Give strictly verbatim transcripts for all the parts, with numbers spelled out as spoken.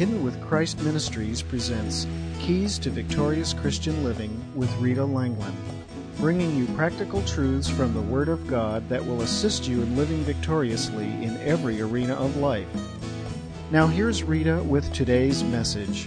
Hidden with Christ Ministries presents Keys to Victorious Christian Living with Rita Langland, bringing you practical truths from the Word of God that will assist you in living victoriously in every arena of life. Now here's Rita with today's message.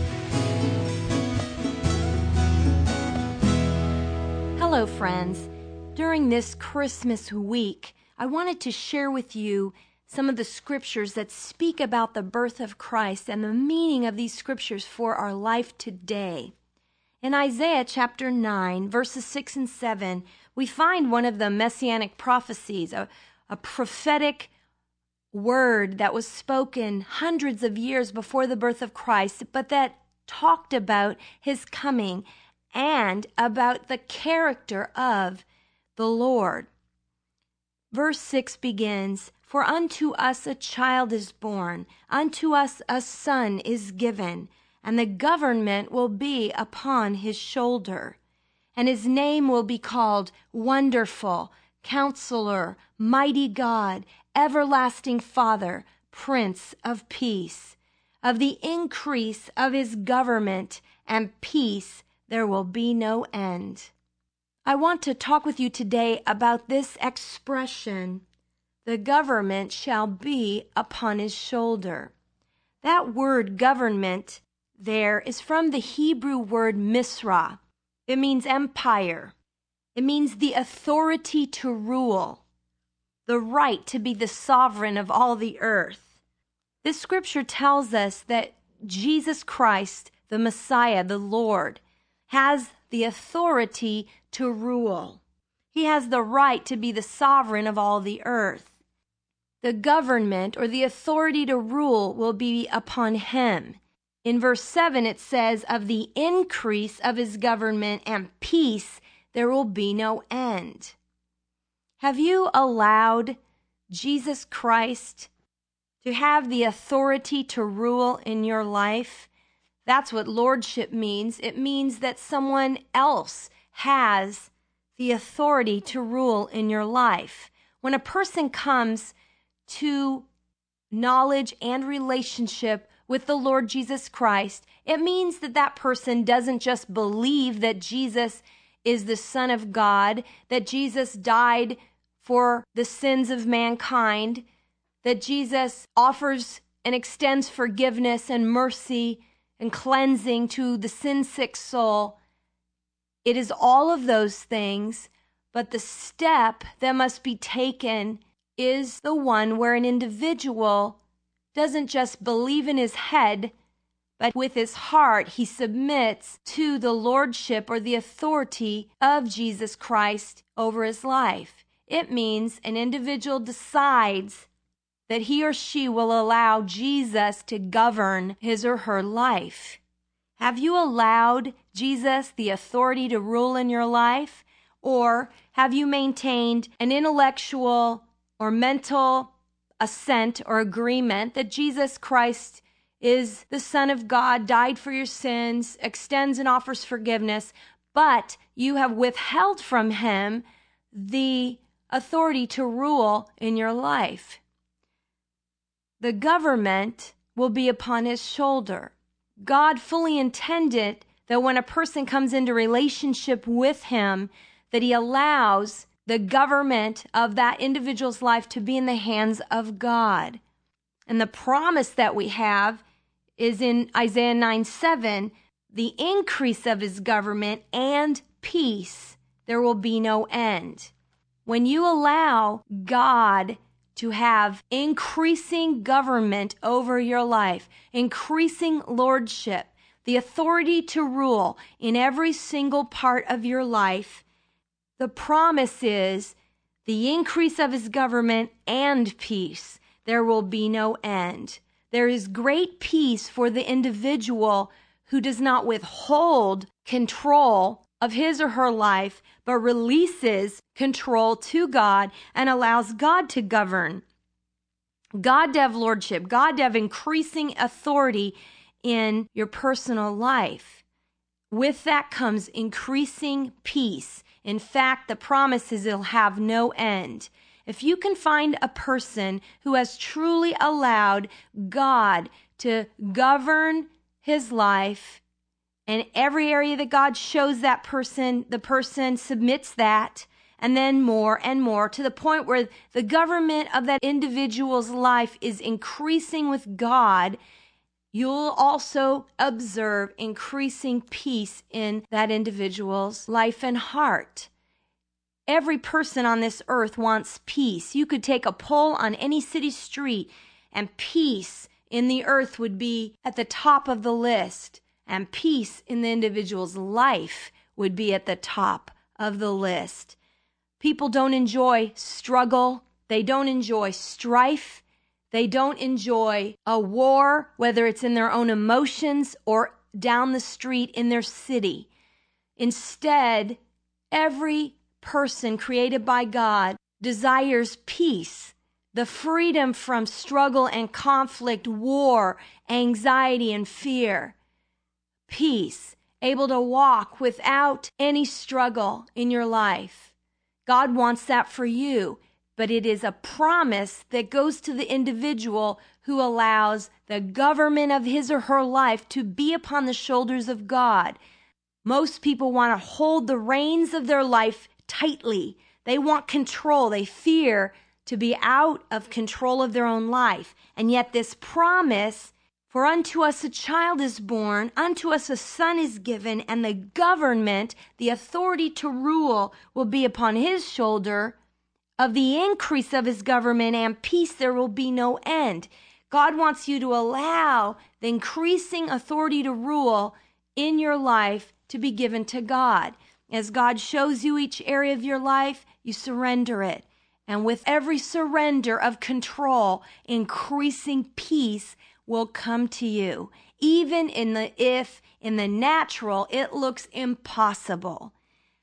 Hello, friends. During this Christmas week, I wanted to share with you some of the scriptures that speak about the birth of Christ and the meaning of these scriptures for our life today. In Isaiah chapter nine, verses six and seven, we find one of the messianic prophecies, a, a prophetic word that was spoken hundreds of years before the birth of Christ, but that talked about his coming and about the character of the Lord. Verse six begins, "For unto us a child is born, unto us a son is given, and the government will be upon his shoulder. And his name will be called Wonderful, Counselor, Mighty God, Everlasting Father, Prince of Peace. Of the increase of his government and peace there will be no end." I want to talk with you today about this expression, "the government shall be upon his shoulder." That word government there is from the Hebrew word misra. It means empire. It means the authority to rule, the right to be the sovereign of all the earth. This scripture tells us that Jesus Christ, the Messiah, the Lord, has the authority to rule. He has the right to be the sovereign of all the earth. The government or the authority to rule will be upon him. In verse seven it says, "Of the increase of his government and peace there will be no end." Have you allowed Jesus Christ to have the authority to rule in your life? That's what lordship means. It means that someone else has the authority to rule in your life. When a person comes to knowledge and relationship with the Lord Jesus Christ, it means that that person doesn't just believe that Jesus is the Son of God, that Jesus died for the sins of mankind, that Jesus offers and extends forgiveness and mercy and cleansing to the sin-sick soul. It is all of those things, but the step that must be taken is the one where an individual doesn't just believe in his head, but with his heart he submits to the lordship or the authority of Jesus Christ over his life. It means an individual decides that he or she will allow Jesus to govern his or her life. Have you allowed Jesus the authority to rule in your life? Or have you maintained an intellectual or mental assent or agreement that Jesus Christ is the Son of God, died for your sins, extends and offers forgiveness, but you have withheld from him the authority to rule in your life? The government will be upon his shoulder. God fully intended that when a person comes into relationship with him, that he allows the government of that individual's life to be in the hands of God. And the promise that we have is in Isaiah nine seven, "The increase of his government and peace, there will be no end." When you allow God to have increasing government over your life, increasing lordship, the authority to rule in every single part of your life, the promise is the increase of his government and peace. There will be no end. There is great peace for the individual who does not withhold control of his or her life, but releases control to God and allows God to govern. God to have lordship, God to have increasing authority in your personal life. With that comes increasing peace. In fact, the promise is it'll have no end. If you can find a person who has truly allowed God to govern his life, and every area that God shows that person, the person submits that, and then more and more, to the point where the government of that individual's life is increasing with God. You'll also observe increasing peace in that individual's life and heart. Every person on this earth wants peace. You could take a poll on any city street, and peace in the earth would be at the top of the list, and peace in the individual's life would be at the top of the list. People don't enjoy struggle. They don't enjoy strife. They don't enjoy a war, whether it's in their own emotions or down the street in their city. Instead, every person created by God desires peace, the freedom from struggle and conflict, war, anxiety, and fear. Peace, able to walk without any struggle in your life. God wants that for you, but it is a promise that goes to the individual who allows the government of his or her life to be upon the shoulders of God. Most people want to hold the reins of their life tightly. They want control. They fear to be out of control of their own life. And yet this promise, for unto us a child is born, unto us a son is given, and the government, the authority to rule, will be upon his shoulder. Of the increase of his government and peace there will be no end. God wants you to allow the increasing authority to rule in your life to be given to God. As God shows you each area of your life, you surrender it. And with every surrender of control, increasing peace will come to you. Even in the if in the natural it looks impossible.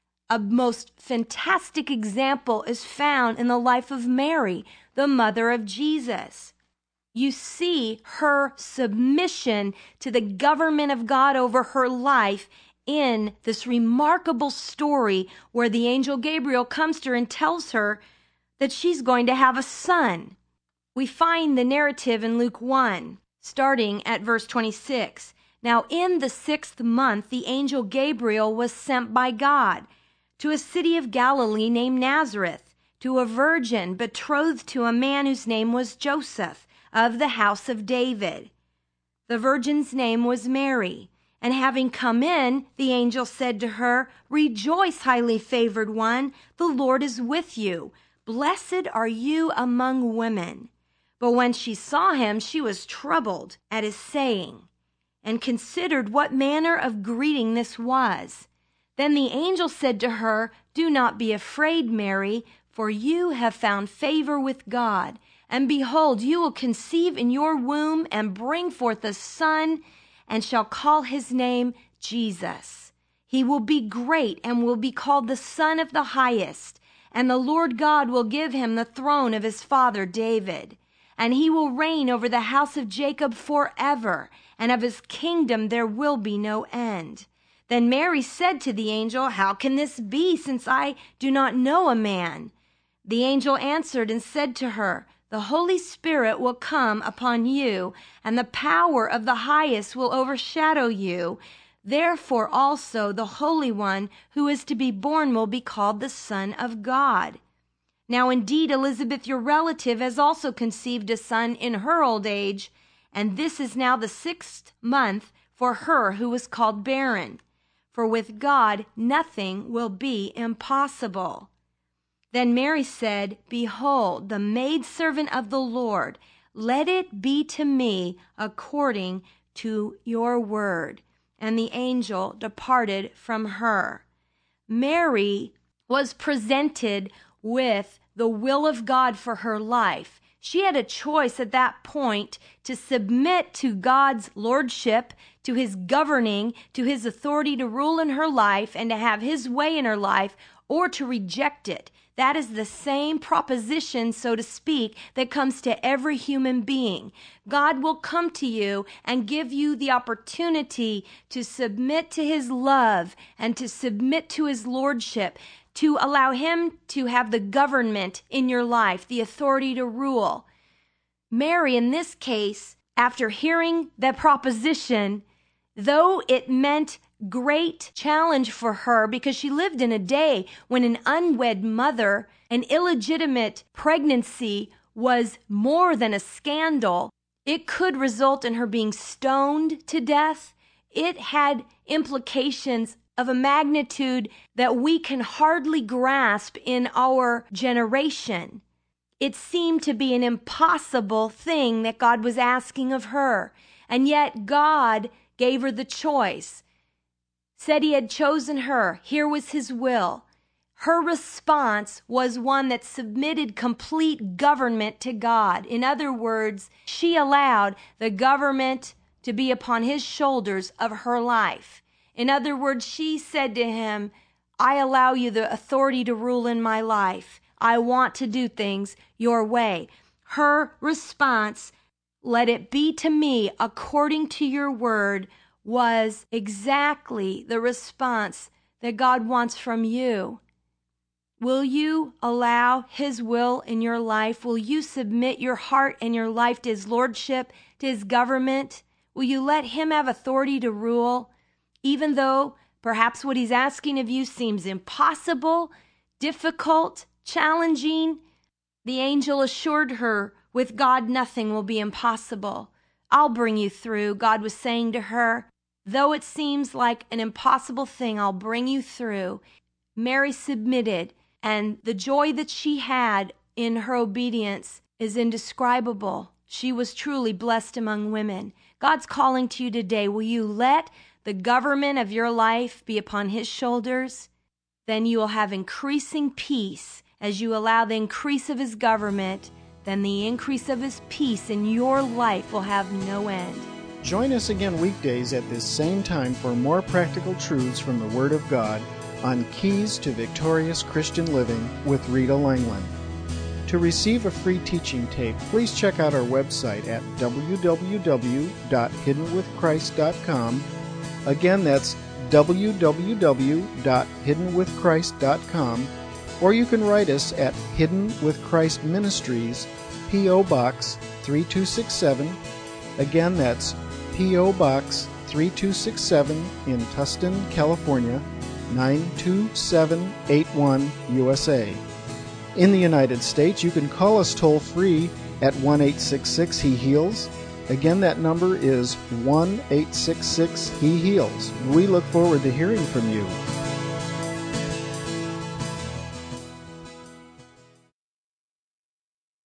A most fantastic example is found in the life of Mary, the mother of Jesus. You see her submission to the government of God over her life in this remarkable story where the angel Gabriel comes to her and tells her that she's going to have a son. We find the narrative in Luke one. Starting at verse twenty-six. Now in the sixth month, the angel Gabriel was sent by God to a city of Galilee named Nazareth, to a virgin betrothed to a man whose name was Joseph, of the house of David. The virgin's name was Mary. And having come in, the angel said to her, Rejoice, highly favored one, the Lord is with you. Blessed are you among women. But when she saw him, she was troubled at his saying, and considered what manner of greeting this was. Then the angel said to her, Do not be afraid, Mary, for you have found favor with God. And behold, you will conceive in your womb and bring forth a son, and shall call his name Jesus. He will be great and will be called the Son of the Highest. And the Lord God will give him the throne of his father David. And he will reign over the house of Jacob forever, and of his kingdom there will be no end. Then Mary said to the angel, How can this be, since I do not know a man? The angel answered and said to her, The Holy Spirit will come upon you, and the power of the highest will overshadow you. Therefore also the Holy One who is to be born will be called the Son of God. Now indeed Elizabeth, your relative, has also conceived a son in her old age, and this is now the sixth month for her who was called barren. For with God nothing will be impossible. Then Mary said, Behold, the maidservant of the Lord, let it be to me according to your word. And the angel departed from her. Mary was presented with the will of God for her life. She had a choice at that point to submit to God's lordship, to his governing, to his authority to rule in her life and to have his way in her life, or to reject it. That is the same proposition, so to speak, that comes to every human being. God will come to you and give you the opportunity to submit to his love and to submit to his lordship, to allow him to have the government in your life, the authority to rule. Mary, in this case, after hearing that proposition, though it meant great challenge for her because she lived in a day when an unwed mother, an illegitimate pregnancy was more than a scandal. It could result in her being stoned to death. It had implications of a magnitude that we can hardly grasp in our generation. It seemed to be an impossible thing that God was asking of her, and yet God gave her the choice. Said he had chosen her. Here was his will. Her response was one that submitted complete government to God. In other words, she allowed the government to be upon his shoulders of her life. In other words, she said to him, I allow you the authority to rule in my life. I want to do things your way. Her response, let it be to me according to your word, was exactly the response that God wants from you. Will you allow his will in your life? Will you submit your heart and your life to his lordship, to his government? Will you let him have authority to rule, even though perhaps what he's asking of you seems impossible, difficult, challenging? The angel assured her, with God nothing will be impossible. I'll bring you through, God was saying to her. Though it seems like an impossible thing, I'll bring you through. Mary submitted, and the joy that she had in her obedience is indescribable. She was truly blessed among women. God's calling to you today. Will you let the government of your life be upon his shoulders? Then you will have increasing peace as you allow the increase of his government. Then the increase of his peace in your life will have no end. Join us again weekdays at this same time for more practical truths from the Word of God on Keys to Victorious Christian Living with Rita Langland. To receive a free teaching tape, please check out our website at w w w dot hidden with christ dot com. Again, that's w w w dot hidden with christ dot com, or you can write us at Hidden with Christ Ministries, P O. Box three two six seven. Again, that's P O. Box three two six seven in Tustin, California, nine two seven eight one, U S A. In the United States, you can call us toll-free at one eight six six He Heals. Again, that number is one eight six six He Heals. We look forward to hearing from you.